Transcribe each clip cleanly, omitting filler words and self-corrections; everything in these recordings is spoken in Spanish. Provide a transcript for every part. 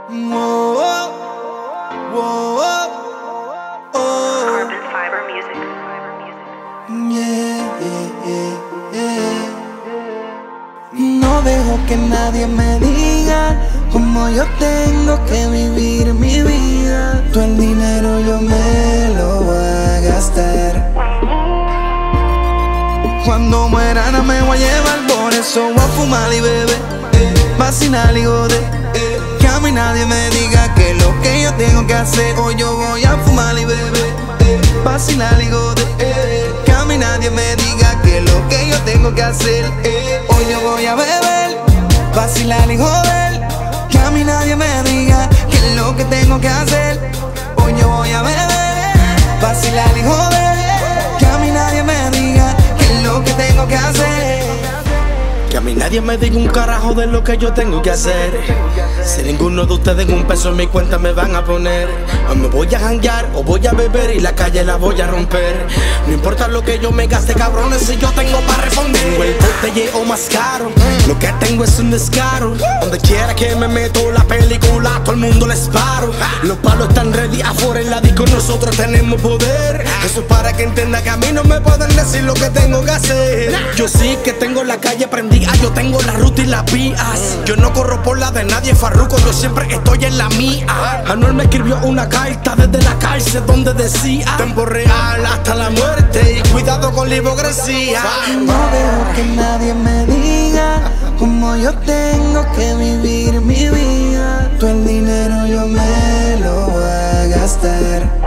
Whoa, whoa, oh. Carbon fiber music. Yeah. No dejo que nadie me diga cómo yo tengo que vivir mi vida. Todo el dinero yo me lo voy a gastar. Cuando muera no me voy a llevar, por eso voy a fumar y beber, vacinar y joder. Que a mí nadie me diga que lo que yo tengo que hacer. Hoy yo voy a fumar y beber, vacinar y joder. Que a mí nadie me diga que lo que yo tengo que hacer. Hoy yo voy a beber, vacilar y joder. Que a mí nadie me diga que es lo que tengo que hacer. Hoy yo voy a beber, vacilar y joder. Que a mí nadie me diga que es lo que tengo que hacer. Que a mí nadie me diga un carajo de lo que yo tengo que hacer. Si ninguno de ustedes un peso en mi cuenta me van a poner, o me voy a janguear o voy a beber y la calle la voy a romper. No importa lo que yo me gaste, cabrones, si yo tengo para responder. Tengo el botelle o más caro, lo que tengo es un descaro. Donde quiera que me meto la película, todo el mundo les paro. Los palos están ready afuera en la disco, nosotros tenemos poder. Eso es para que entienda que a mí no me pueden decir lo que tengo que hacer. Yo sí que tengo la calle prendida, yo tengo la ruta y las vías. Yo no corro por la de nadie, Farruko, yo siempre estoy en la mía. Anuel me escribió una carta desde la cárcel donde decía: tiempo real hasta la muerte y cuidado con la hipocresía. No dejo que nadie me diga cómo yo tengo que vivir mi vida. Todo el dinero yo me lo voy a gastar.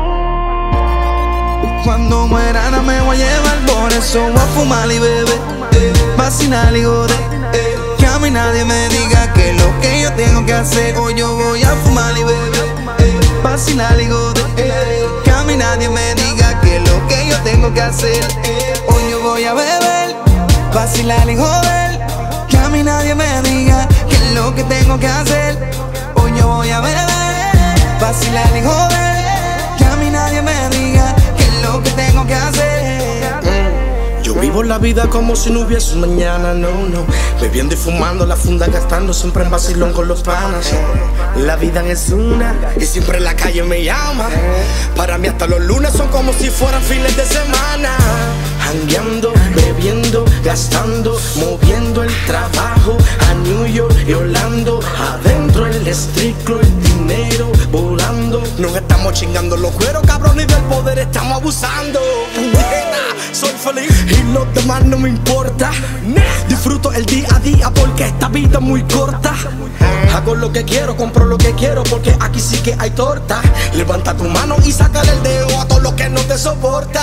Cuando muera no me voy a llevar, por eso voy a fumar y beber, vacinar y joder. Que a mí nadie me diga que lo que yo tengo que hacer. Hoy yo voy a fumar y beber, vacinar y joder. Que a mí nadie me diga que lo que yo tengo que hacer. Hoy yo voy a beber, vacilar y joder. Que a mí nadie me diga que es lo que tengo que hacer. Hoy yo voy a beber, vacilar y joder. Que a mí nadie me diga que es lo que tengo que hacer. Yo vivo la vida como si no hubiese un mañana, no. Bebiendo y fumando la funda, gastando siempre en vacilón con los panas. La vida es una y siempre la calle me llama. Para mí hasta los lunes son como si fueran fines de semana. Jangueando, bebiendo, gastando, moviendo el trabajo a New York y Orlando. Adentro el estricto, el dinero volando. Nos estamos chingando los cueros, cabrones, y del poder estamos abusando. Soy feliz y los demás no me importa. Disfruto el día a día porque esta vida es muy corta. Hago lo que quiero, compro lo que quiero, porque aquí sí que hay torta. Levanta tu mano y sácale el dedo a todo lo que no te soporta.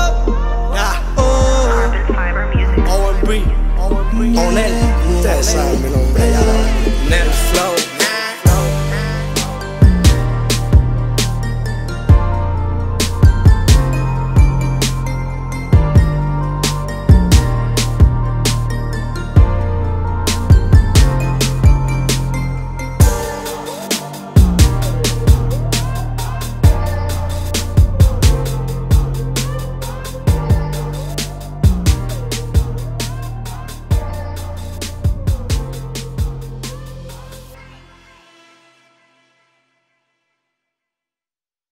Carbon fiber music. OMB, Onel, ustedes saben.